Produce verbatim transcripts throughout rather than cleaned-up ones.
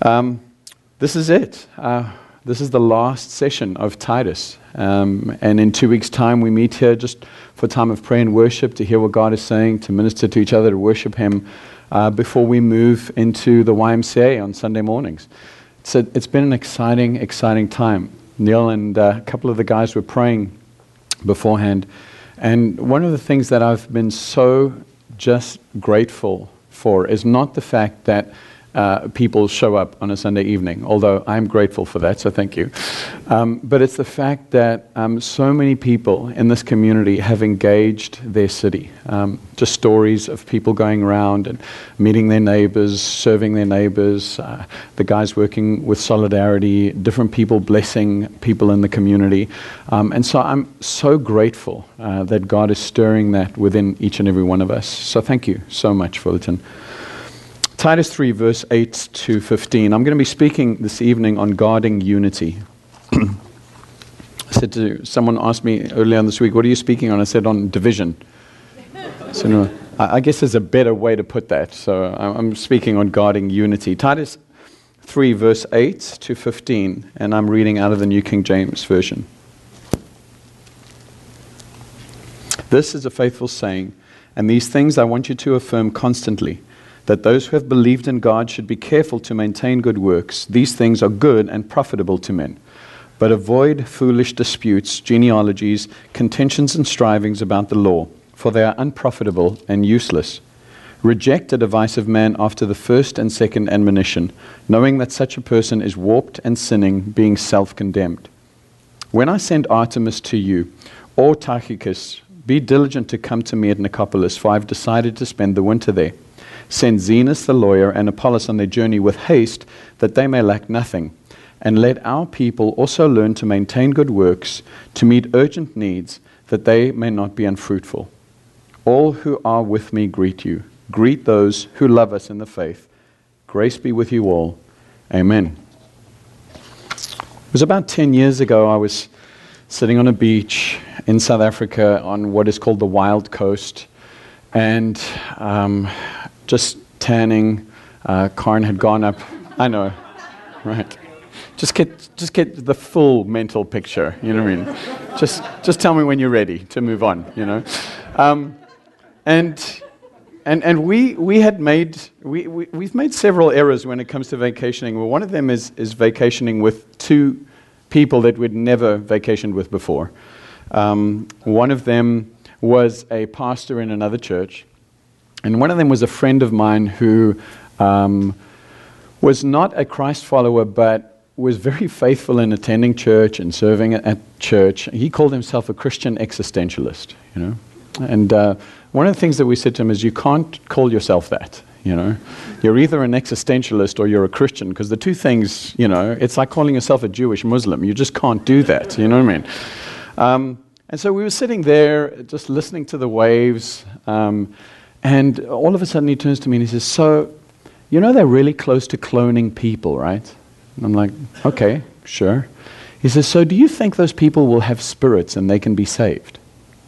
Um, this is it. Uh, this is the last session of Titus. Um, and in two weeks' time, we meet here just for time of prayer and worship, to hear what God is saying, to minister to each other, to worship Him, uh, before we move into the Y M C A on Sunday mornings. So it's been an exciting, exciting time. Neil and uh, a couple of the guys were praying beforehand. And one of the things that I've been so just grateful for is not the fact that uh, people show up on a Sunday evening, although I'm grateful for that, so thank you. Um, but it's the fact that um, so many people in this community have engaged their city. Um, just stories of people going around and meeting their neighbors, serving their neighbors, uh, the guys working with Solidarity, different people blessing people in the community. Um, and so I'm so grateful uh, that God is stirring that within each and every one of us. So thank you so much, Fullerton. Titus three, verse eight to fifteen. I'm going to be speaking this evening on guarding unity. I said to someone asked me earlier on this week, what are you speaking on? I said on division. So no, I guess there's a better way to put that. So I'm speaking on guarding unity. Titus three, verse eight to fifteen, and I'm reading out of the New King James Version. This is a faithful saying, and these things I want you to affirm constantly, that those who have believed in God should be careful to maintain good works. These things are good and profitable to men. But avoid foolish disputes, genealogies, contentions and strivings about the law, for they are unprofitable and useless. Reject a divisive man after the first and second admonition, knowing that such a person is warped and sinning, being self-condemned. When I send Artemis to you, or Tychicus, be diligent to come to me at Nicopolis, for I have decided to spend the winter there. Send Zenas the lawyer and Apollos on their journey with haste, that they may lack nothing. And let our people also learn to maintain good works, to meet urgent needs, that they may not be unfruitful. All who are with me greet you. Greet those who love us in the faith. Grace be with you all. Amen. It was about ten years ago, I was sitting on a beach in South Africa on what is called the Wild Coast, and um, just tanning. Uh, Karn had gone up. I know, right? Just get, just get the full mental picture. You know what I mean? Just, just tell me when you're ready to move on. You know, um, and and and we we had made we, we we've made several errors when it comes to vacationing. Well, one of them is is vacationing with two people that we'd never vacationed with before. Um, one of them was a pastor in another church. And one of them was a friend of mine who um, was not a Christ follower, but was very faithful in attending church and serving at church. He called himself a Christian existentialist, you know. And uh, one of the things that we said to him is, you can't call yourself that, you know. You're either an existentialist or you're a Christian, because the two things, you know, it's like calling yourself a Jewish Muslim. You just can't do that, you know what I mean? Um, and so we were sitting there just listening to the waves, um, and all of a sudden he turns to me and he says, so, you know they're really close to cloning people, right? And I'm like, okay, sure. He says, so do you think those people will have spirits and they can be saved?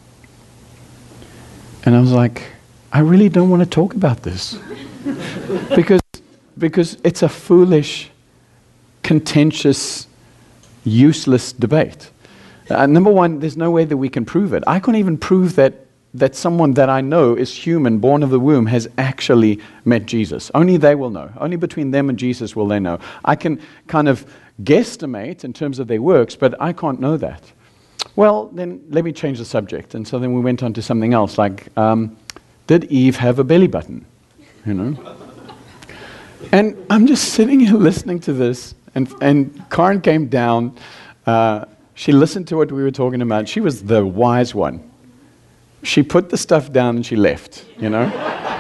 And I was like, I really don't want to talk about this. because, because it's a foolish, contentious, useless debate. Uh, number one, there's no way that we can prove it. I can't even prove that that someone that I know is human, born of the womb, has actually met Jesus. Only they will know. Only between them and Jesus will they know. I can kind of guesstimate in terms of their works, but I can't know that. Well, then let me change the subject. And so then we went on to something else, like, um, did Eve have a belly button? You know? And I'm just sitting here listening to this, and, and Karen came down. Uh, she listened to what we were talking about. She was the wise one. She put the stuff down and she left, you know.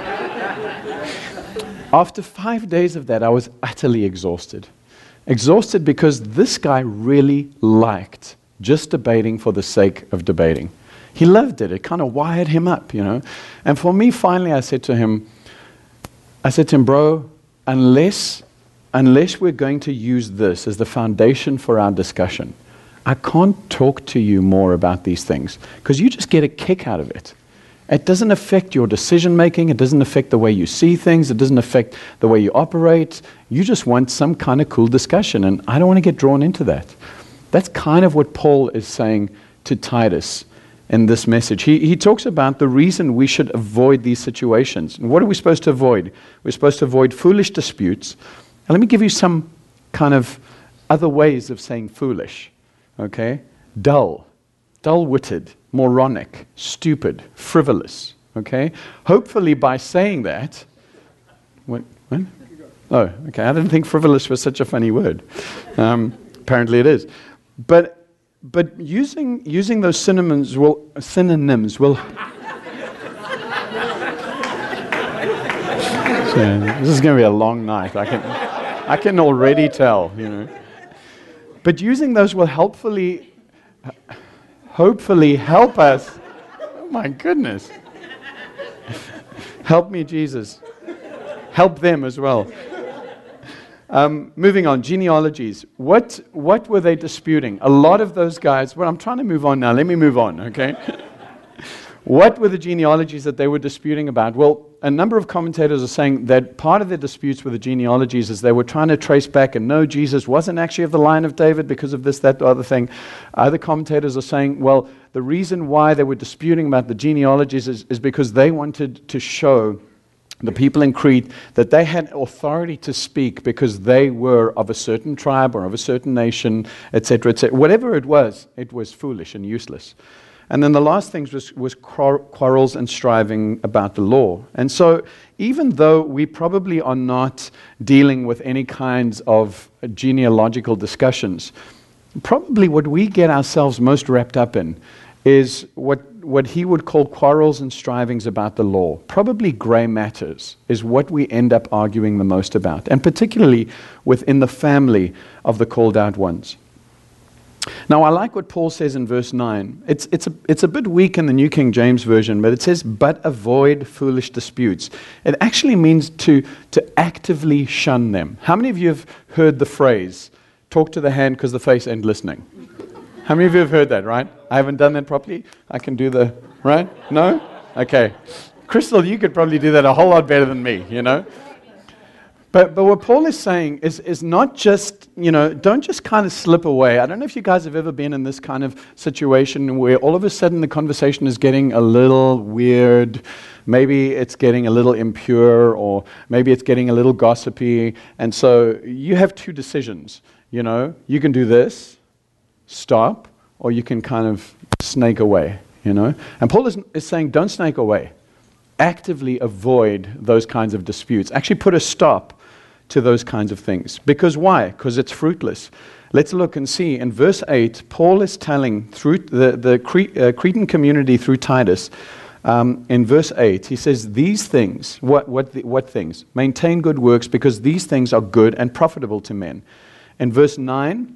After five days of that, I was utterly exhausted. Exhausted because this guy really liked just debating for the sake of debating. He loved it. It kind of wired him up, you know. And for me, finally, I said to him, I said to him, bro, unless, unless we're going to use this as the foundation for our discussion, I can't talk to you more about these things, because you just get a kick out of it. It doesn't affect your decision making. It doesn't affect the way you see things. It doesn't affect the way you operate. You just want some kind of cool discussion, and I don't want to get drawn into that. That's kind of what Paul is saying to Titus in this message. He, he talks about the reason we should avoid these situations. And what are we supposed to avoid? We're supposed to avoid foolish disputes. And let me give you some kind of other ways of saying foolish. Okay? Dull, dull-witted, moronic, stupid, frivolous. Okay? Hopefully by saying that, what? what? Oh, okay. I didn't think frivolous was such a funny word. Um, apparently it is. But but using using those synonyms will synonyms will. So, this is going to be a long night. I can I can already tell, you know. But using those will helpfully, hopefully help us. Oh my goodness! Help me, Jesus. Help them as well. Um, moving on, genealogies. What what were they disputing? A lot of those guys, well, I'm trying to move on now. Let me move on, okay? What were the genealogies that they were disputing about? Well, a number of commentators are saying that part of their disputes with the genealogies is they were trying to trace back and no, Jesus wasn't actually of the line of David because of this, that, the other thing. Other commentators are saying, well, the reason why they were disputing about the genealogies is, is because they wanted to show the people in Crete that they had authority to speak because they were of a certain tribe or of a certain nation, et cetera, et cetera. Whatever it was, it was foolish and useless. And then the last thing was, was quarrels and striving about the law. And so even though we probably are not dealing with any kinds of genealogical discussions, probably what we get ourselves most wrapped up in is what what he would call quarrels and strivings about the law. Probably gray matters is what we end up arguing the most about, and particularly within the family of the called out ones. Now, I like what Paul says in verse nine. It's, it's, a, it's a bit weak in the New King James Version, but it says, but avoid foolish disputes. It actually means to, to actively shun them. How many of you have heard the phrase, talk to the hand because the face ain't listening? How many of you have heard that, right? I haven't done that properly. I can do the, right? No? Okay. Crystal, you could probably do that a whole lot better than me, you know? But but what Paul is saying is, is not just, you know, don't just kind of slip away. I don't know if you guys have ever been in this kind of situation where all of a sudden the conversation is getting a little weird. Maybe it's getting a little impure, or maybe it's getting a little gossipy. And so you have two decisions, you know. You can do this, stop, or you can kind of snake away, you know. And Paul is, is saying, don't snake away. Actively avoid those kinds of disputes. Actually put a stop to those kinds of things. Because why? Because it's fruitless. Let's look and see. In verse eight, Paul is telling through the, the Cre- uh, Cretan community through Titus, um, in verse eight, he says, these things, what, what, the, what things? Maintain good works, because these things are good and profitable to men. In verse nine,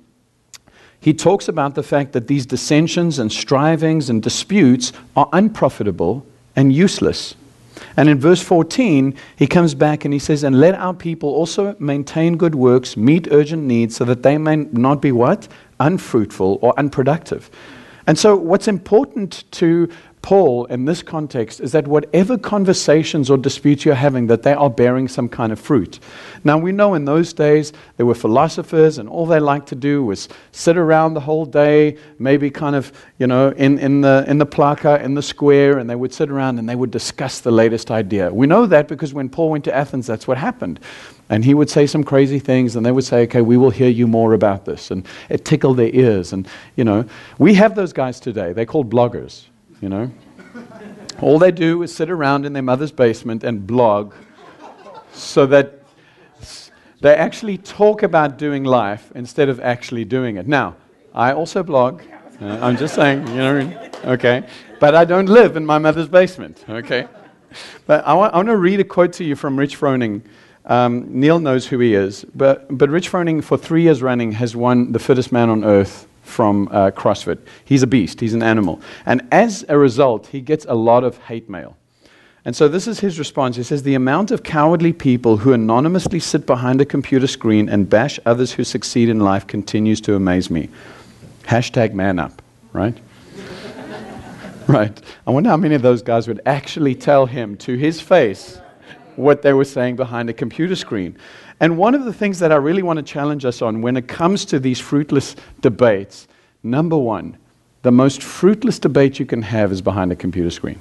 he talks about the fact that these dissensions and strivings and disputes are unprofitable and useless. And in verse fourteen, he comes back and he says, and let our people also maintain good works, meet urgent needs, so that they may not be what? Unfruitful or unproductive. And so what's important to Paul in this context is that whatever conversations or disputes you're having, that they are bearing some kind of fruit. Now we know in those days there were philosophers, and all they liked to do was sit around the whole day, maybe kind of, you know, in, in the in the plaza, in the square, and they would sit around and they would discuss the latest idea. We know that because when Paul went to Athens, that's what happened. And he would say some crazy things, and they would say, okay, we will hear you more about this. And it tickled their ears. And, you know, we have those guys today. They're called bloggers. You know, all they do is sit around in their mother's basement and blog, so that they actually talk about doing life instead of actually doing it. Now, I also blog. Uh, I'm just saying, you know, okay, but I don't live in my mother's basement. Okay, but I want, I want to read a quote to you from Rich Froning. Um, Neil knows who he is, but but Rich Froning for three years running has won the fittest man on earth from uh, CrossFit. He's a beast. He's an animal. And as a result, he gets a lot of hate mail. And so this is his response. He says, the amount of cowardly people who anonymously sit behind a computer screen and bash others who succeed in life continues to amaze me. Hashtag man up, right? Right. I wonder how many of those guys would actually tell him to his face what they were saying behind a computer screen. And one of the things that I really want to challenge us on when it comes to these fruitless debates, number one, the most fruitless debate you can have is behind a computer screen.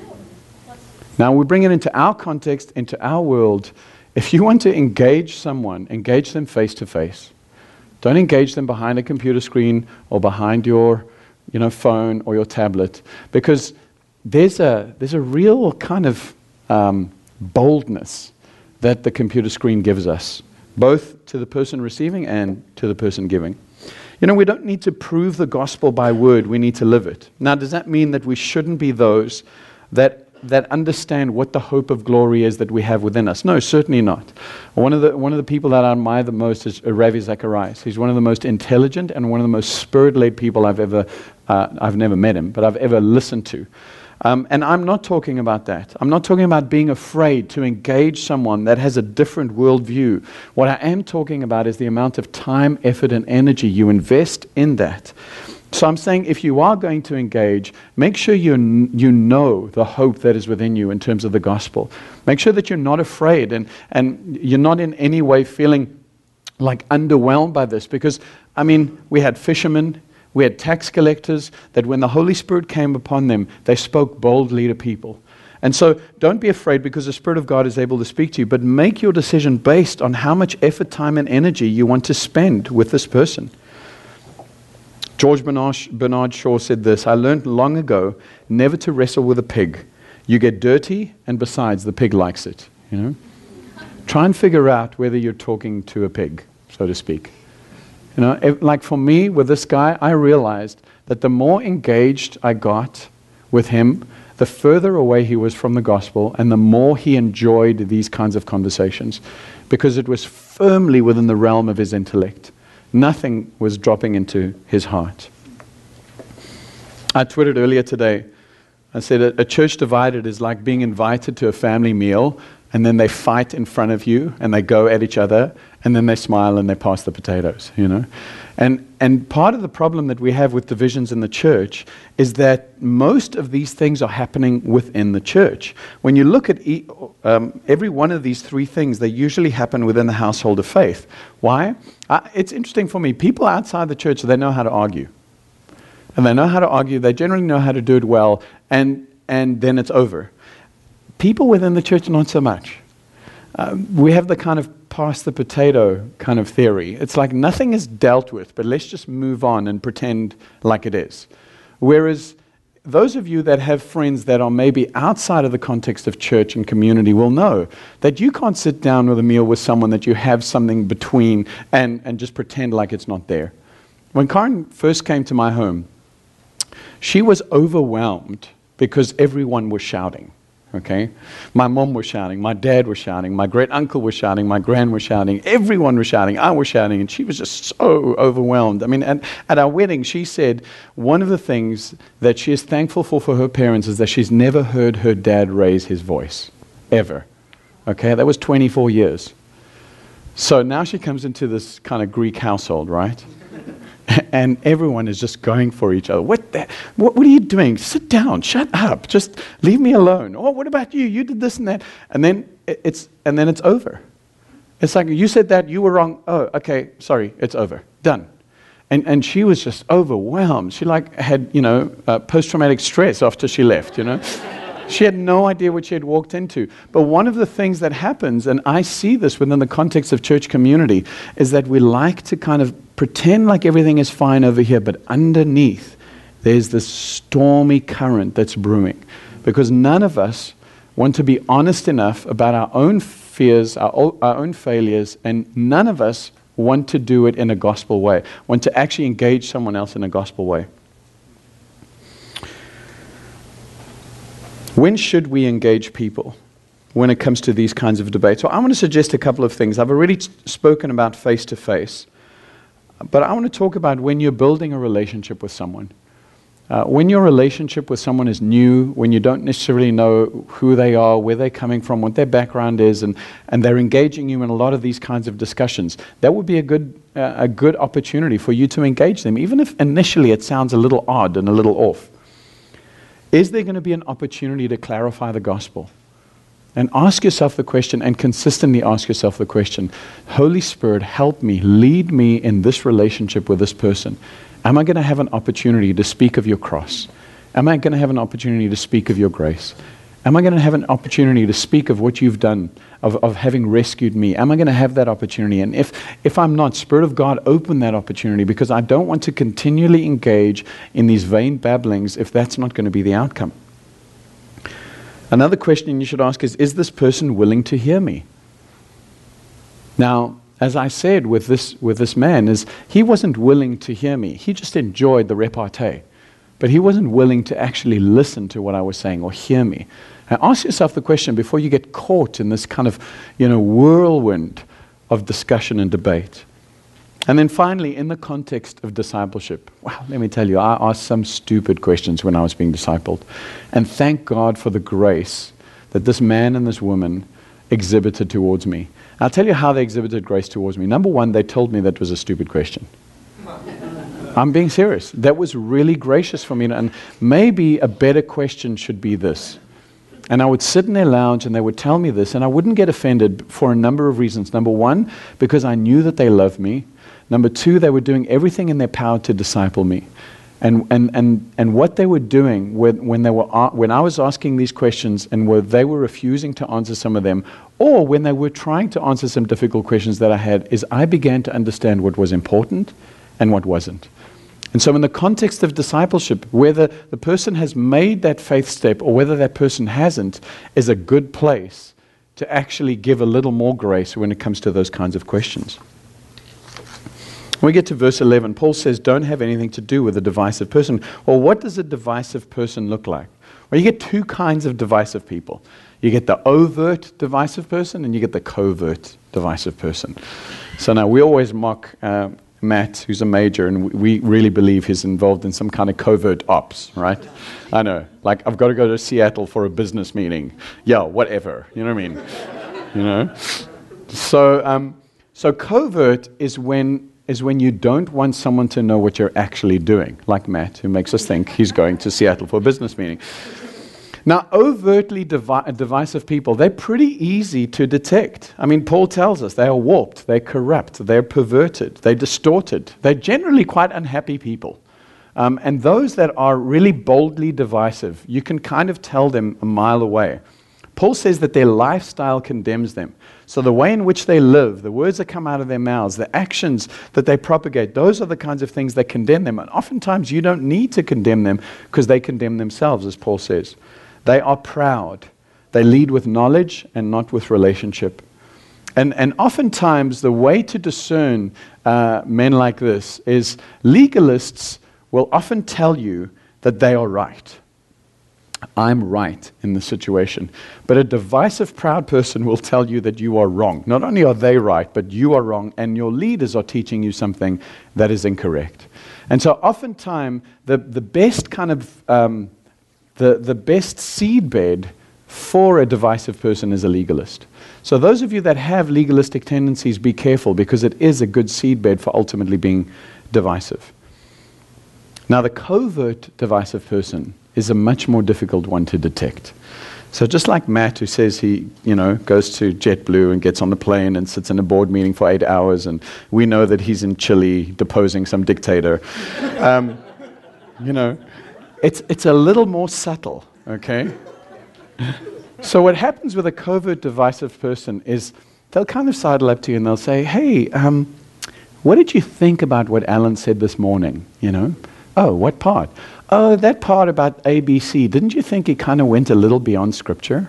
Now, we bring it into our context, into our world. If you want to engage someone, engage them face to face. Don't engage them behind a computer screen or behind your, you know, phone or your tablet, because there's a there's a real kind of um, boldness that the computer screen gives us, both to the person receiving and to the person giving. You know, we don't need to prove the gospel by word, we need to live it. Now, does that mean that we shouldn't be those that that understand what the hope of glory is that we have within us? No, certainly not. One of the one of the people that I admire the most is Ravi Zacharias. He's one of the most intelligent and one of the most spirit-led people I've ever, uh, I've never met him, but I've ever listened to. Um, and I'm not talking about that. I'm not talking about being afraid to engage someone that has a different worldview. What I am talking about is the amount of time, effort, and energy you invest in that. So I'm saying if you are going to engage, make sure you, kn- you know the hope that is within you in terms of the gospel. Make sure that you're not afraid and, and you're not in any way feeling like underwhelmed by this. Because, I mean, we had fishermen, we had tax collectors, that when the Holy Spirit came upon them, they spoke boldly to people. And so don't be afraid, because the Spirit of God is able to speak to you, but make your decision based on how much effort, time, and energy you want to spend with this person. George Bernard Shaw said this: I learned long ago never to wrestle with a pig. You get dirty, and besides, the pig likes it. You know, try and figure out whether you're talking to a pig, so to speak. You know, if, like for me with this guy, I realized that the more engaged I got with him, the further away he was from the gospel, and the more he enjoyed these kinds of conversations, because it was firmly within the realm of his intellect. Nothing was dropping into his heart. I twittered earlier today, I said a, a church divided is like being invited to a family meal, and then they fight in front of you, and they go at each other, and then they smile and they pass the potatoes, you know. And and part of the problem that we have with divisions in the church is that most of these things are happening within the church. When you look at e- um, every one of these three things, they usually happen within the household of faith. Why? Uh, it's interesting for me. People outside the church, they know how to argue. And they know how to argue. They generally know how to do it well. And, and then it's over. People within the church, not so much. Um, we have the kind of pass the potato kind of theory. It's like nothing is dealt with, but let's just move on and pretend like it is. Whereas those of you that have friends that are maybe outside of the context of church and community will know that you can't sit down with a meal with someone that you have something between and, and just pretend like it's not there. When Karen first came to my home, she was overwhelmed because everyone was shouting. Okay, my mom was shouting, my dad was shouting, my great uncle was shouting, my grand was shouting, everyone was shouting, I was shouting, and she was just so overwhelmed. I mean, at, at our wedding, she said one of the things that she is thankful for for her parents is that she's never heard her dad raise his voice, ever. Okay, that was twenty-four years. So now she comes into this kind of Greek household, right? And everyone is just going for each other. What, the, what what are you doing? Sit down. Shut up. Just leave me alone. Oh, what about you? You did this and that. And then it's and then it's over. It's like, you said that, you were wrong. Oh, okay, sorry, it's over. Done. And and she was just overwhelmed. She like had, you know, uh, post-traumatic stress after she left, you know. She had no idea what she had walked into. But one of the things that happens, and I see this within the context of church community, is that we like to kind of pretend like everything is fine over here, but underneath there's this stormy current that's brewing. Because none of us want to be honest enough about our own fears, our, o- our own failures, and none of us want to do it in a gospel way, want to actually engage someone else in a gospel way. When should we engage people when it comes to these kinds of debates? Well, I want to suggest a couple of things. I've already t- spoken about face-to-face, but I want to talk about when you're building a relationship with someone. Uh, when your relationship with someone is new, when you don't necessarily know who they are, where they're coming from, what their background is, and, and they're engaging you in a lot of these kinds of discussions, that would be a good, uh, a good opportunity for you to engage them, even if initially it sounds a little odd and a little off. Is there going to be an opportunity to clarify the gospel? And ask yourself the question, and consistently ask yourself the question, Holy Spirit, help me, lead me in this relationship with this person. Am I going to have an opportunity to speak of your cross? Am I going to have an opportunity to speak of your grace? Am I going to have an opportunity to speak of what you've done, of, of having rescued me? Am I going to have that opportunity? And if, if I'm not, Spirit of God, open that opportunity, because I don't want to continually engage in these vain babblings if that's not going to be the outcome. Another question you should ask is, is this person willing to hear me? Now, as I said with this, with this man, is he wasn't willing to hear me. He just enjoyed the repartee. But he wasn't willing to actually listen to what I was saying or hear me. Now, ask yourself the question before you get caught in this kind of, you know, whirlwind of discussion and debate. And then finally, in the context of discipleship, wow, let me tell you, I asked some stupid questions when I was being discipled. And thank God for the grace that this man and this woman exhibited towards me. I'll tell you how they exhibited grace towards me. Number one, they told me that was a stupid question. I'm being serious. That was really gracious for me. And maybe a better question should be this. And I would sit in their lounge and they would tell me this, and I wouldn't get offended for a number of reasons. Number one, because I knew that they loved me. Number two, they were doing everything in their power to disciple me. And and and, and what they were doing when, when, they were, when I was asking these questions and where they were refusing to answer some of them, or when they were trying to answer some difficult questions that I had, is I began to understand what was important and what wasn't. And so in the context of discipleship, whether the person has made that faith step or whether that person hasn't, is a good place to actually give a little more grace when it comes to those kinds of questions. When we get to verse eleven, Paul says, don't have anything to do with a divisive person. Well, what does a divisive person look like? Well, you get two kinds of divisive people. You get the overt divisive person and you get the covert divisive person. So now we always mock uh, Matt, who's a major, and we really believe he's involved in some kind of covert ops, right? I know. Like, I've got to go to Seattle for a business meeting. Yeah, whatever. You know what I mean? You know? So, um, so covert is when is when you don't want someone to know what you're actually doing, like Matt, who makes us think he's going to Seattle for a business meeting. Now, overtly divi- divisive people, they're pretty easy to detect. I mean, Paul tells us they are warped, they're corrupt, they're perverted, they're distorted. They're generally quite unhappy people. Um, and those that are really boldly divisive, you can kind of tell them a mile away. Paul says that their lifestyle condemns them. So the way in which they live, the words that come out of their mouths, the actions that they propagate, those are the kinds of things that condemn them. And oftentimes you don't need to condemn them because they condemn themselves, as Paul says. They are proud. They lead with knowledge and not with relationship. And, and oftentimes the way to discern uh, men like this is legalists will often tell you that they are right. I'm right in the situation. But a divisive, proud person will tell you that you are wrong. Not only are they right, but you are wrong, and your leaders are teaching you something that is incorrect. And so oftentimes the, the best kind of... Um, The, the best seedbed for a divisive person is a legalist. So those of you that have legalistic tendencies, be careful, because it is a good seedbed for ultimately being divisive. Now, the covert divisive person is a much more difficult one to detect. So just like Matt, who says he, you know, goes to JetBlue and gets on the plane and sits in a board meeting for eight hours, and we know that he's in Chile deposing some dictator. Um, you know, It's it's a little more subtle, okay? So what happens with a covert divisive person is they'll kind of sidle up to you and they'll say, hey, um, what did you think about what Alan said this morning, you know? Oh, what part? Oh, that part about A B C. Didn't you think it kind of went a little beyond Scripture?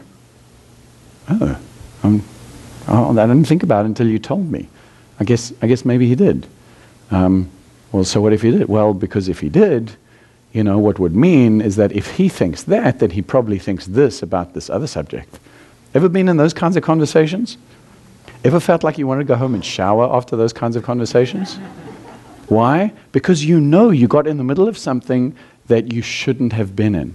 Oh, um, oh, I didn't think about it until you told me. I guess, I guess maybe he did. Um, well, so what if he did? Well, because if he did... You know, what would mean is that if he thinks that, then he probably thinks this about this other subject. Ever been in those kinds of conversations? Ever felt like you wanted to go home and shower after those kinds of conversations? Why? Because you know you got in the middle of something that you shouldn't have been in.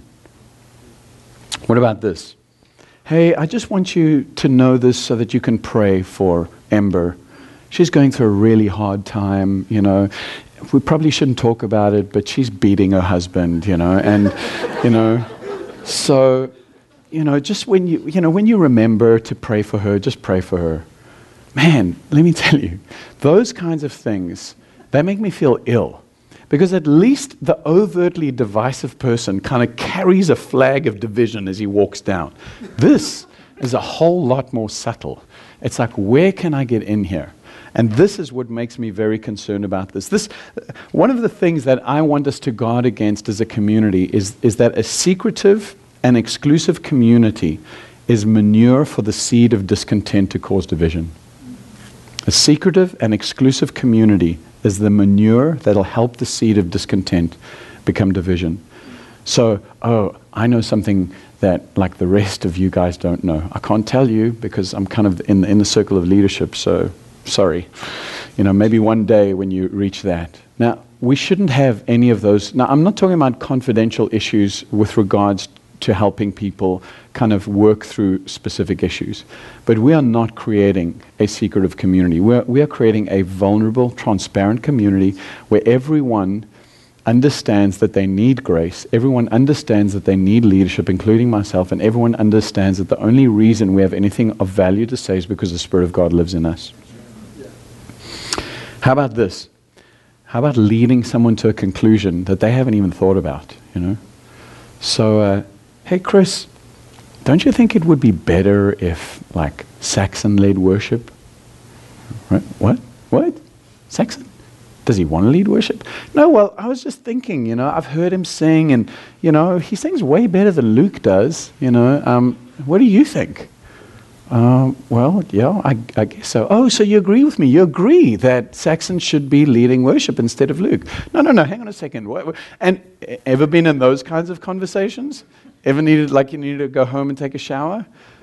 What about this? Hey, I just want you to know this so that you can pray for Ember. She's going through a really hard time, you know. We probably shouldn't talk about it, but she's beating her husband, you know, and, you know, So, you know, just when you, you know, when you remember to pray for her, just pray for her. Man, let me tell you, those kinds of things, they make me feel ill. Because at least the overtly divisive person kind of carries a flag of division as he walks down. This is a whole lot more subtle. It's like, where can I get in here? And this is what makes me very concerned about this. This, one of the things that I want us to guard against as a community is, is that a secretive and exclusive community is manure for the seed of discontent to cause division. A secretive and exclusive community is the manure that'll help the seed of discontent become division. So, oh, I know something that like the rest of you guys don't know. I can't tell you because I'm kind of in, in the circle of leadership, so sorry. You know, maybe one day when you reach that. Now, we shouldn't have any of those. Now, I'm not talking about confidential issues with regards to helping people kind of work through specific issues. But we are not creating a secretive community. We're, we are creating a vulnerable, transparent community where everyone understands that they need grace, everyone understands that they need leadership, including myself, and everyone understands that the only reason we have anything of value to say is because the Spirit of God lives in us. How about this? How about leading someone to a conclusion that they haven't even thought about, you know? So, uh, hey, Chris, don't you think it would be better if, like, Saxon led worship? Right? What? What? Saxon? Does he want to lead worship? No, well, I was just thinking, you know, I've heard him sing, and, you know, he sings way better than Luke does, you know. Um, what do you think? Um, well, yeah, I, I guess so. Oh, so you agree with me? You agree that Saxon should be leading worship instead of Luke? No, no, no, hang on a second. What, what? And ever been in those kinds of conversations? Ever needed, like you needed to go home and take a shower?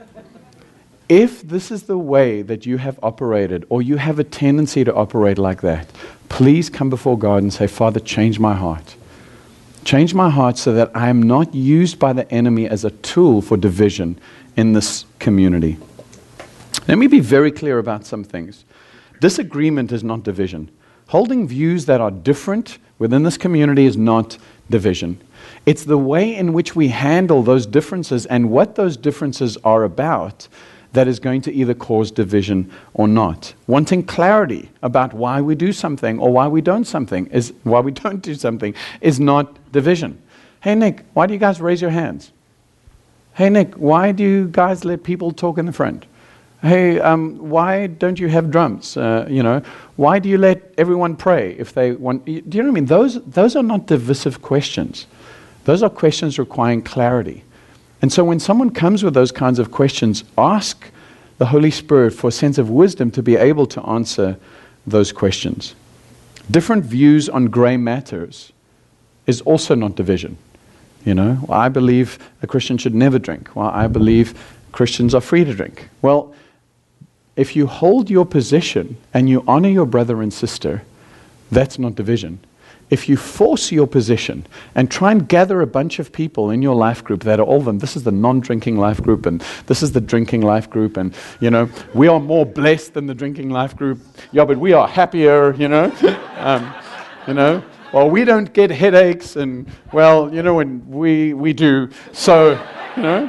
If this is the way that you have operated, or you have a tendency to operate like that, please come before God and say, Father, change my heart. Change my heart so that I am not used by the enemy as a tool for division in this community. Let me be very clear about some things. Disagreement is not division. Holding views that are different within this community is not division. It's the way in which we handle those differences and what those differences are about that is going to either cause division or not. Wanting clarity about why we do something or why we don't something is why we don't do something is not division. Hey Nick, why do you guys raise your hands? Hey Nick, why do you guys let people talk in the front? Hey, um, why don't you have drums? Uh, you know, why do you let everyone pray if they want? Do you know what I mean? Those those are not divisive questions. Those are questions requiring clarity. And so when someone comes with those kinds of questions, ask the Holy Spirit for a sense of wisdom to be able to answer those questions. Different views on gray matters is also not division. You know, well, I believe a Christian should never drink. Well, I believe Christians are free to drink. Well, if you hold your position and you honor your brother and sister, that's not division. If you force your position and try and gather a bunch of people in your life group that are all of them, this is the non-drinking life group and this is the drinking life group, and, you know, we are more blessed than the drinking life group. Yeah, but we are happier, you know. um, you know. Well, we don't get headaches, and, well, you know, and we, we do. So, you know.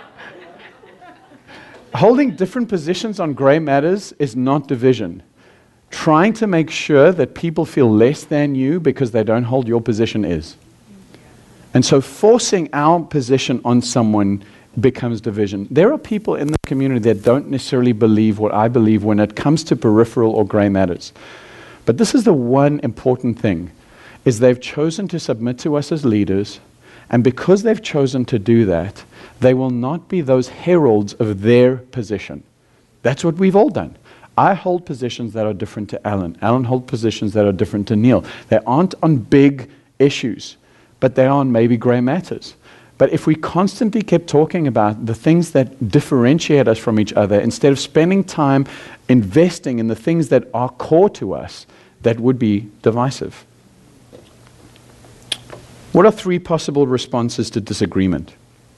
Holding different positions on gray matters is not division. Trying to make sure that people feel less than you because they don't hold your position is. And so forcing our position on someone becomes division. There are people in the community that don't necessarily believe what I believe when it comes to peripheral or gray matters. But this is the one important thing, is they've chosen to submit to us as leaders, and because they've chosen to do that, they will not be those heralds of their position. That's what we've all done. I hold positions that are different to Alan. Alan holds positions that are different to Neil. They aren't on big issues, but they are on maybe gray matters. But if we constantly kept talking about the things that differentiate us from each other, instead of spending time investing in the things that are core to us, that would be divisive. What are three possible responses to disagreement?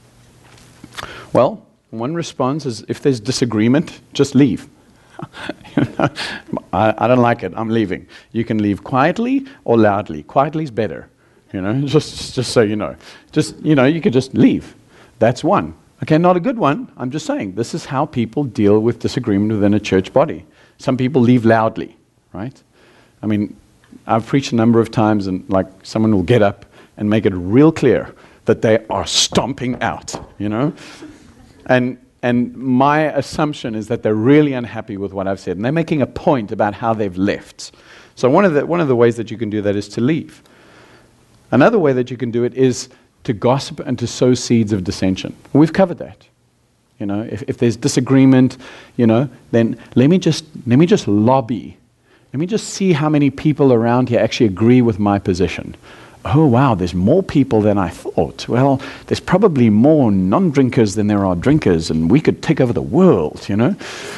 Well, one response is if there's disagreement, just leave. You know, I, I don't like it, I'm leaving. You can leave quietly or loudly. Quietly is better, you know, just just so you know. Just, you know, you could just leave. That's one. Okay, not a good one. I'm just saying, this is how people deal with disagreement within a church body. Some people leave loudly, right? I mean, I've preached a number of times, and like someone will get up and make it real clear that they are stomping out, you know? And and my assumption is that they're really unhappy with what I've said, and they're making a point about how they've left. So one of the one of the ways that you can do that is to leave. Another way that you can do it is to gossip and to sow seeds of dissension. We've covered that. You know, if, if there's disagreement, you know, then let me just let me just lobby. Let me just see how many people around here actually agree with my position. Oh, wow, there's more people than I thought. Well, there's probably more non-drinkers than there are drinkers, and we could take over the world, you know?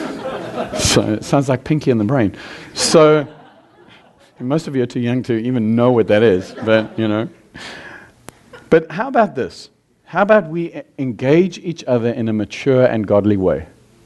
So it sounds like Pinky and the Brain. So most of you are too young to even know what that is, but, you know. But how about this? How about we engage each other in a mature and godly way?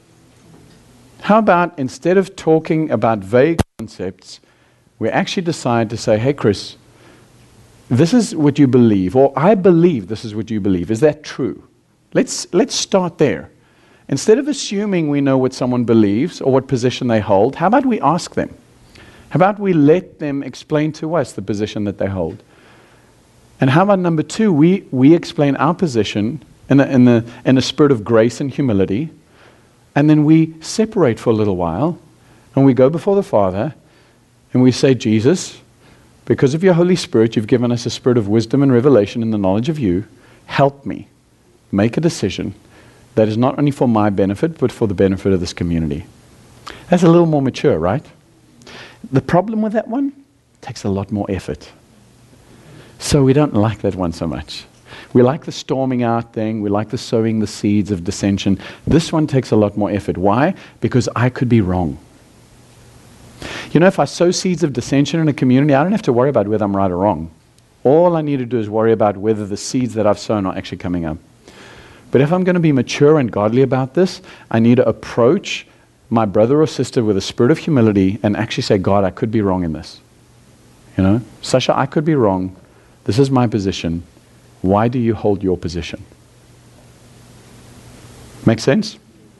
How about instead of talking about vague concepts, we actually decide to say, hey, Chris, this is what you believe, or I believe this is what you believe. Is that true? Let's, let's start there. Instead of assuming we know what someone believes or what position they hold, how about we ask them? How about we let them explain to us the position that they hold? And how about number two, we, we explain our position in a, in, the, in a spirit of grace and humility, and then we separate for a little while, and we go before the Father, and we say, Jesus, because of your Holy Spirit, you've given us a spirit of wisdom and revelation in the knowledge of you. Help me make a decision that is not only for my benefit, but for the benefit of this community. That's a little more mature, right? The problem with that one, it takes a lot more effort. So we don't like that one so much. We like the storming out thing. We like the sowing the seeds of dissension. This one takes a lot more effort. Why? Because I could be wrong. You know, if I sow seeds of dissension in a community, I don't have to worry about whether I'm right or wrong. All I need to do is worry about whether the seeds that I've sown are actually coming up. But if I'm going to be mature and godly about this, I need to approach my brother or sister with a spirit of humility and actually say, God, I could be wrong in this. You know, Sasha, I could be wrong. This is my position. Why do you hold your position? Make sense?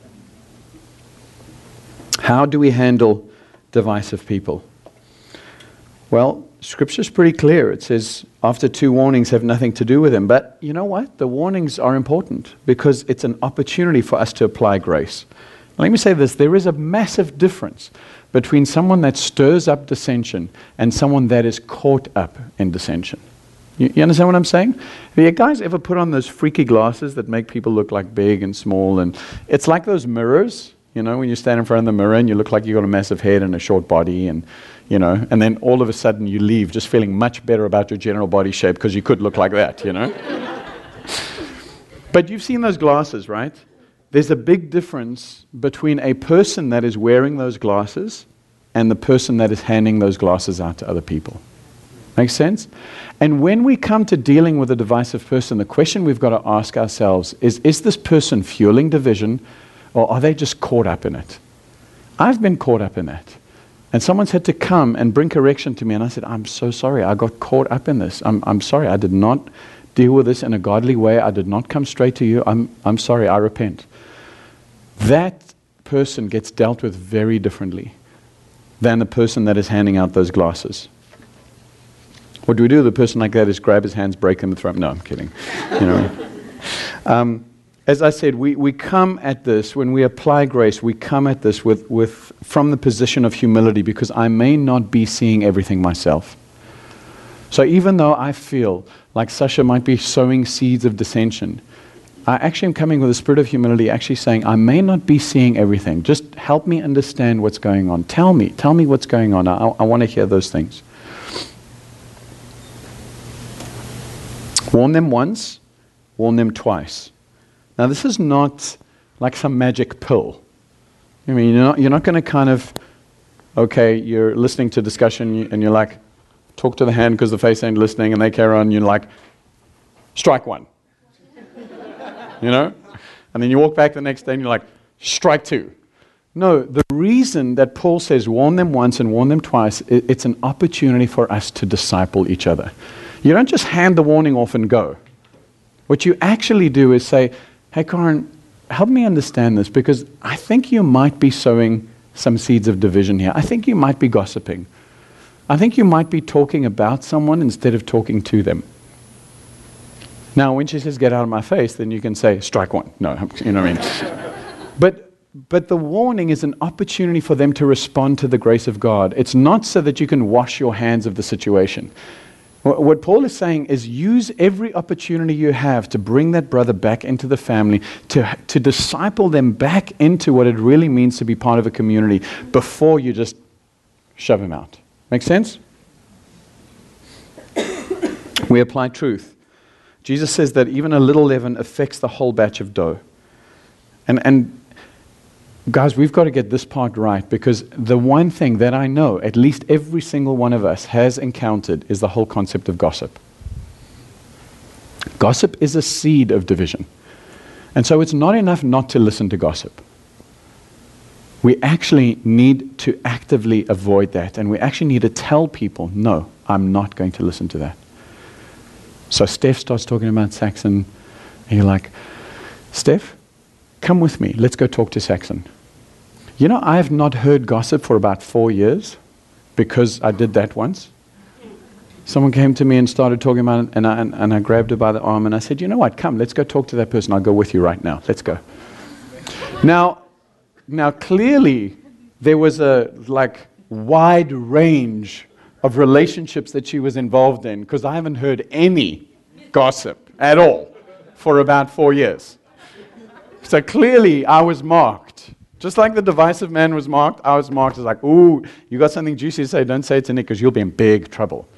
How do we handle divisive people? Well, Scripture's pretty clear. It says, after two warnings have nothing to do with them. But you know what? The warnings are important because it's an opportunity for us to apply grace. Let me say this. There is a massive difference between someone that stirs up dissension and someone that is caught up in dissension. You, you understand what I'm saying? Have you guys ever put on those freaky glasses that make people look like big and small? And it's like those mirrors. You know, when you stand in front of the mirror and you look like you've got a massive head and a short body, and, you know, and then all of a sudden you leave just feeling much better about your general body shape because you could look like that, you know. But you've seen those glasses, right? There's a big difference between a person that is wearing those glasses and the person that is handing those glasses out to other people. Make sense? And when we come to dealing with a divisive person, the question we've got to ask ourselves is, is this person fueling division, or are they just caught up in it? I've been caught up in that. And someone's had to come and bring correction to me, and I said, I'm so sorry, I got caught up in this. I'm, I'm sorry, I did not deal with this in a godly way. I did not come straight to you. I'm, I'm sorry, I repent. That person gets dealt with very differently than the person that is handing out those glasses. What do we do with a person like that is grab his hands, break them, and throw them. No, I'm kidding. You know. Um, as I said, we, we come at this, when we apply grace, we come at this with, with from the position of humility, because I may not be seeing everything myself. So even though I feel like Sasha might be sowing seeds of dissension, I actually am coming with a spirit of humility, actually saying, I may not be seeing everything. Just help me understand what's going on. Tell me. Tell me what's going on. I, I want to hear those things. Warn them once, warn them twice. Now, this is not like some magic pill. I mean, you're not, you're not going to kind of, okay, you're listening to discussion and you're like, talk to the hand because the face ain't listening, and they carry on, you're like, strike one. You know? And then you walk back the next day and you're like, strike two. No, the reason that Paul says warn them once and warn them twice, it's an opportunity for us to disciple each other. You don't just hand the warning off and go. What you actually do is say, hey, Karen, help me understand this, because I think you might be sowing some seeds of division here. I think you might be gossiping. I think you might be talking about someone instead of talking to them. Now, when she says, get out of my face, then you can say, strike one. No, you know what I mean? But, but the warning is an opportunity for them to respond to the grace of God. It's not so that you can wash your hands of the situation. What Paul is saying is use every opportunity you have to bring that brother back into the family, to, to disciple them back into what it really means to be part of a community before you just shove him out. Make sense? We apply truth. Jesus says that even a little leaven affects the whole batch of dough. And, and guys, we've got to get this part right, because the one thing that I know at least every single one of us has encountered is the whole concept of gossip. Gossip is a seed of division. And so it's not enough not to listen to gossip. We actually need to actively avoid that, and we actually need to tell people, no, I'm not going to listen to that. So Steph starts talking about Saxon, and you're like, Steph, come with me. Let's go talk to Saxon. You know, I have not heard gossip for about four years because I did that once. Someone came to me and started talking about it, and I, and, and I grabbed her by the arm, and I said, you know what, come, let's go talk to that person. I'll go with you right now. Let's go. Now, now clearly, there was a like wide range of relationships that she was involved in, because I haven't heard any gossip at all for about four years. So clearly, I was marked. Just like the divisive man was marked, I was marked as like, ooh, you got something juicy to say, don't say it to Nick, because you'll be in big trouble.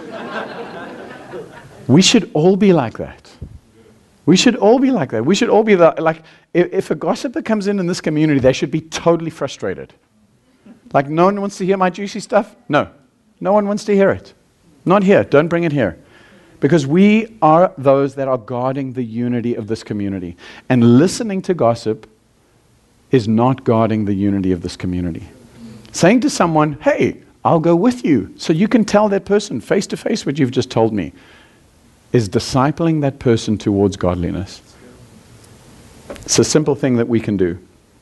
We should all be like that. We should all be like that. We should all be the, like, if, if a gossiper comes in in this community, they should be totally frustrated. Like, no one wants to hear my juicy stuff? No. No one wants to hear it. Not here. Don't bring it here. Because we are those that are guarding the unity of this community. And listening to gossip is not guarding the unity of this community. Saying to someone, hey, I'll go with you, so you can tell that person face to face what you've just told me, is discipling that person towards godliness. It's a simple thing that we can do.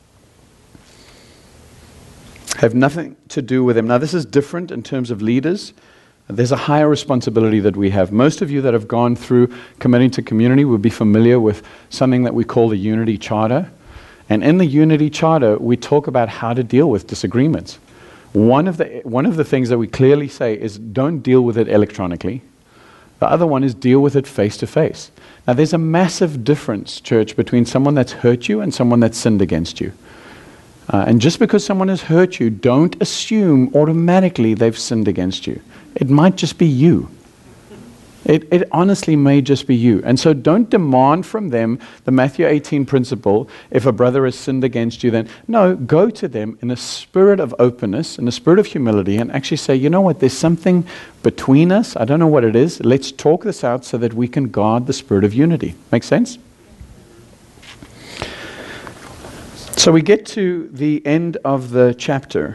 Have nothing to do with them. Now, this is different in terms of leaders. There's a higher responsibility that we have. Most of you that have gone through committing to community would be familiar with something that we call the Unity Charter. And in the Unity Charter, we talk about how to deal with disagreements. One of the, one of the things that we clearly say is don't deal with it electronically. The other one is deal with it face to face. Now, there's a massive difference, church, between someone that's hurt you and someone that's sinned against you. Uh, and just because someone has hurt you, don't assume automatically they've sinned against you. It might just be you. It, it honestly may just be you. And so don't demand from them the Matthew eighteen principle. If a brother has sinned against you, then no, go to them in a spirit of openness, in a spirit of humility, and actually say, you know what, there's something between us. I don't know what it is. Let's talk this out so that we can guard the spirit of unity. Make sense? So we get to the end of the chapter,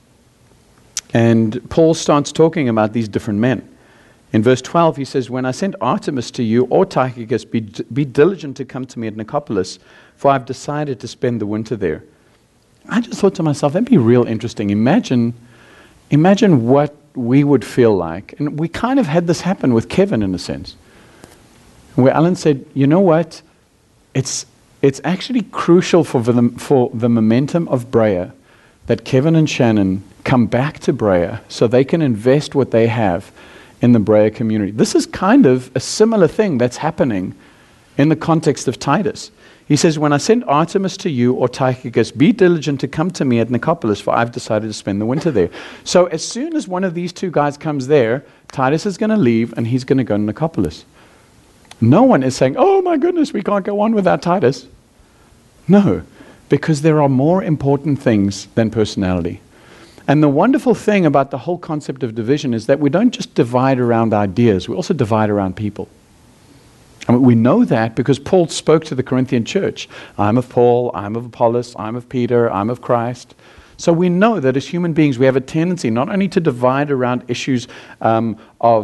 and Paul starts talking about these different men. In verse twelve, he says, when I sent Artemas to you, or Tychicus, be, be diligent to come to me at Nicopolis, for I've decided to spend the winter there. I just thought to myself, that'd be real interesting. Imagine, imagine what we would feel like. And we kind of had this happen with Kevin in a sense, where Alan said, you know what, it's, it's actually crucial for the, for the momentum of Brea that Kevin and Shannon come back to Brea so they can invest what they have in the Brea community. This is kind of a similar thing that's happening in the context of Titus. He says, when I send Artemas to you or Tychicus, be diligent to come to me at Nicopolis, for I've decided to spend the winter there. So as soon as one of these two guys comes there, Titus is going to leave and he's going to go to Nicopolis. No one is saying, oh my goodness, we can't go on without Titus. No, because there are more important things than personality. And the wonderful thing about the whole concept of division is that we don't just divide around ideas, we also divide around people. And we know that because Paul spoke to the Corinthian church. I'm of Paul, I'm of Apollos, I'm of Peter, I'm of Christ. So we know that as human beings we have a tendency not only to divide around issues um, of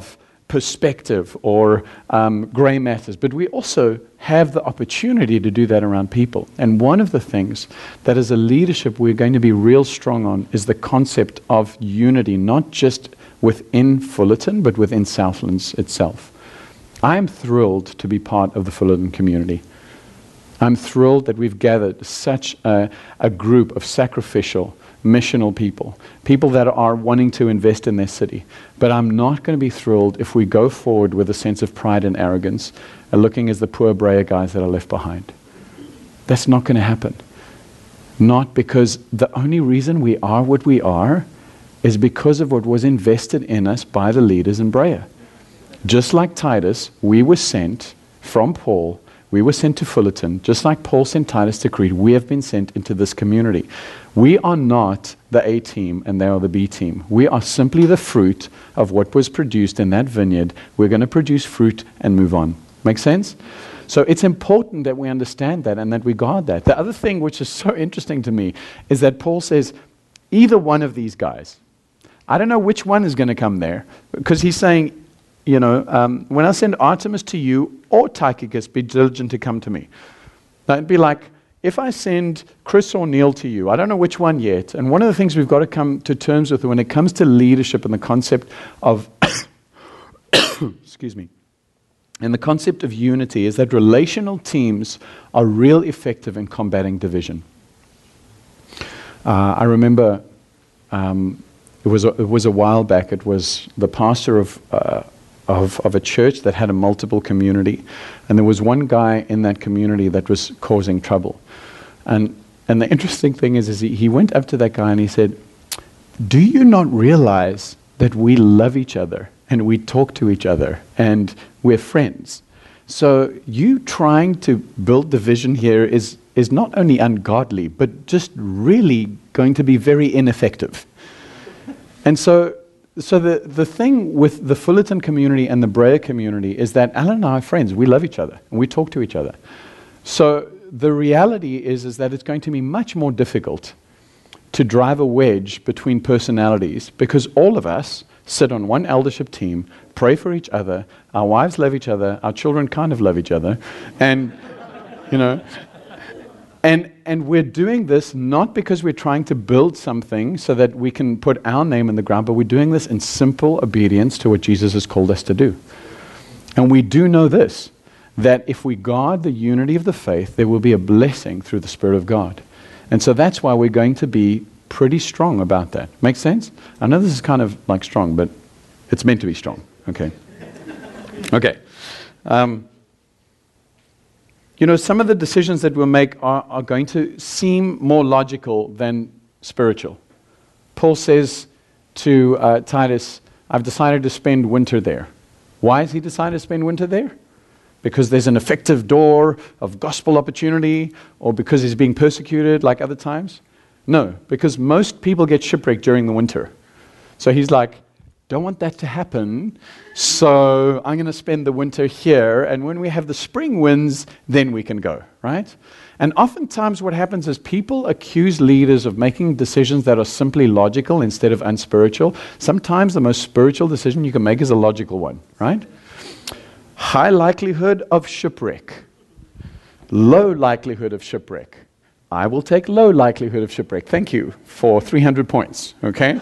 perspective or um, gray matters, but we also have the opportunity to do that around people. And one of the things that as a leadership we're going to be real strong on is the concept of unity, not just within Fullerton, but within Southlands itself. I'm thrilled to be part of the Fullerton community. I'm thrilled that we've gathered such a, a group of sacrificial, missional people, people that are wanting to invest in their city. But I'm not going to be thrilled if we go forward with a sense of pride and arrogance, and looking as the poor Brea guys that are left behind. That's not going to happen. Not because the only reason we are what we are is because of what was invested in us by the leaders in Brea. Just like Titus, we were sent from Paul. We were sent to Fullerton, just like Paul sent Titus to Crete. We have been sent into this community. We are not the A team and they are the B team. We are simply the fruit of what was produced in that vineyard. We're going to produce fruit and move on. Make sense? So it's important that we understand that and that we guard that. The other thing which is so interesting to me is that Paul says, either one of these guys, I don't know which one is going to come there, because he's saying, you know, um, when I send Artemas to you or Tychicus, be diligent to come to me. Now, it'd be like, if I send Chris or Neil to you, I don't know which one yet. And one of the things we've got to come to terms with when it comes to leadership and the concept of, excuse me, and the concept of unity is that relational teams are real effective in combating division. Uh, I remember um, it was a, it was a while back. It was the pastor of. Uh, Of, of a church that had a multiple community, and there was one guy in that community that was causing trouble. And and the interesting thing is, is he, he went up to that guy and he said, do you not realize that we love each other and we talk to each other and we're friends? So you trying to build division here is is not only ungodly, but just really going to be very ineffective. And so So the, the thing with the Fullerton community and the Brea community is that Alan and I are friends. We love each other and we talk to each other. So the reality is, is that it's going to be much more difficult to drive a wedge between personalities, because all of us sit on one eldership team, pray for each other, our wives love each other, our children kind of love each other, and, you know, And and we're doing this not because we're trying to build something so that we can put our name in the ground, but we're doing this in simple obedience to what Jesus has called us to do. And we do know this, that if we guard the unity of the faith, there will be a blessing through the Spirit of God. And so that's why we're going to be pretty strong about that. Make sense? I know this is kind of like strong, but it's meant to be strong. Okay. Okay. Um, You know, some of the decisions that we'll make are, are going to seem more logical than spiritual. Paul says to uh, Titus, I've decided to spend winter there. Why has he decided to spend winter there? Because there's an effective door of gospel opportunity, or because he's being persecuted like other times? No, because most people get shipwrecked during the winter. So he's like, don't want that to happen, so I'm going to spend the winter here, and when we have the spring winds, then we can go, right? And oftentimes what happens is people accuse leaders of making decisions that are simply logical instead of unspiritual. Sometimes the most spiritual decision you can make is a logical one, right? High likelihood of shipwreck. Low likelihood of shipwreck. I will take low likelihood of shipwreck. Thank you for three hundred points, okay?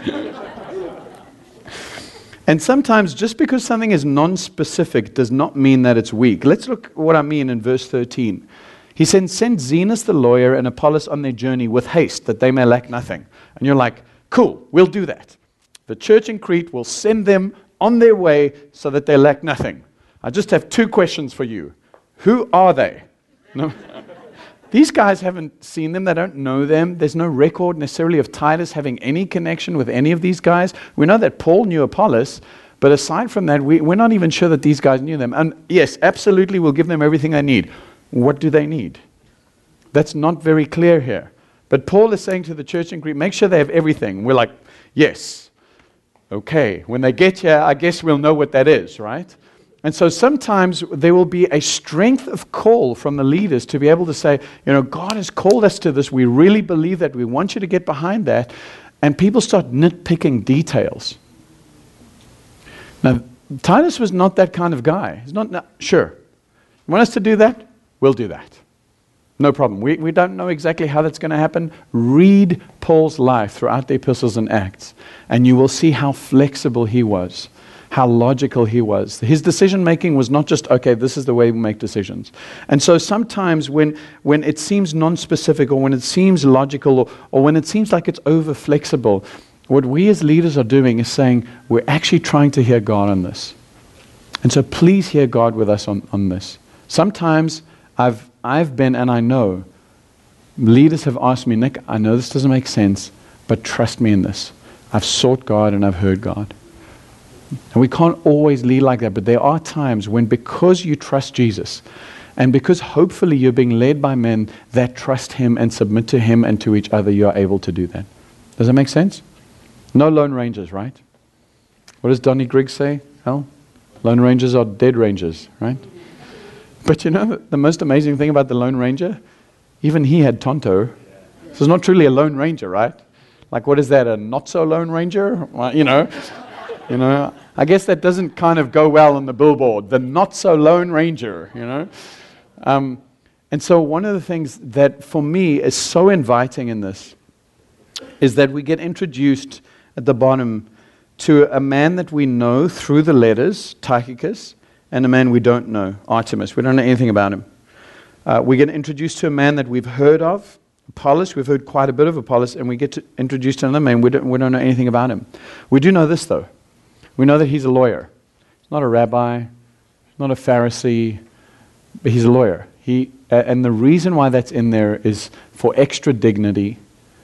And sometimes just because something is non-specific does not mean that it's weak. Let's look at what I mean in verse thirteen. He said, send Zenas the lawyer and Apollos on their journey with haste, that they may lack nothing. And you're like, cool, we'll do that. The church in Crete will send them on their way so that they lack nothing. I just have two questions for you. Who are they? No. These guys haven't seen them. They don't know them. There's no record necessarily of Titus having any connection with any of these guys. We know that Paul knew Apollos, but aside from that, we, we're not even sure that these guys knew them. And yes, absolutely, we'll give them everything they need. What do they need? That's not very clear here. But Paul is saying to the church in Crete, make sure they have everything. We're like, yes. Okay, when they get here, I guess we'll know what that is, right? And so sometimes there will be a strength of call from the leaders to be able to say, you know, God has called us to this. We really believe that. We want you to get behind that. And people start nitpicking details. Now, Titus was not that kind of guy. He's not, no, sure. You want us to do that? We'll do that. No problem. We, we don't know exactly how that's going to happen. Read Paul's life throughout the epistles and Acts, and you will see how flexible he was, how logical he was. His decision-making was not just, okay, this is the way we make decisions. And so sometimes when, when it seems non-specific, or when it seems logical, or, or when it seems like it's over-flexible, what we as leaders are doing is saying, we're actually trying to hear God on this. And so please hear God with us on, on this. Sometimes I've I've been, and I know, leaders have asked me, Nick, I know this doesn't make sense, but trust me in this. I've sought God and I've heard God. And we can't always lead like that, but there are times when, because you trust Jesus, and because hopefully you're being led by men that trust Him and submit to Him and to each other, you are able to do that. Does that make sense? No Lone Rangers, right? What does Donnie Griggs say? Hell, Lone Rangers are dead rangers, right? But you know, the most amazing thing about the Lone Ranger, even he had Tonto. So it's not truly a Lone Ranger, right? Like, what is that, a not-so-Lone Ranger? Well, you know, you know, I guess that doesn't kind of go well on the billboard, the not-so-Lone Ranger, you know. Um, and so one of the things that, for me, is so inviting in this is that we get introduced at the bottom to a man that we know through the letters, Tychicus, and a man we don't know, Artemis. We don't know anything about him. Uh, we get introduced to a man that we've heard of, Apollos. We've heard quite a bit of Apollos, and we get to introduced to another man. We don't, we don't know anything about him. We do know this, though. We know that he's a lawyer. He's not a rabbi, not a Pharisee, but he's a lawyer. He, uh, and the reason why that's in there is for extra dignity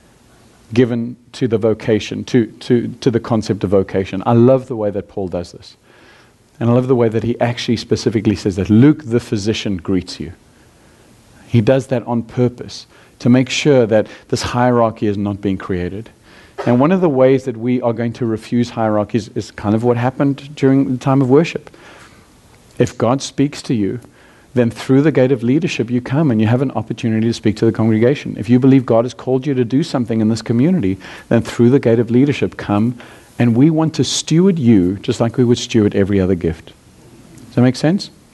given to the vocation, to, to, to the concept of vocation. I love the way that Paul does this. And I love the way that he actually specifically says that Luke the physician greets you. He does that on purpose to make sure that this hierarchy is not being created. And one of the ways that we are going to refuse hierarchies is kind of what happened during the time of worship. If God speaks to you, then through the gate of leadership you come and you have an opportunity to speak to the congregation. If you believe God has called you to do something in this community, then through the gate of leadership come. And we want to steward you just like we would steward every other gift. Does that make sense?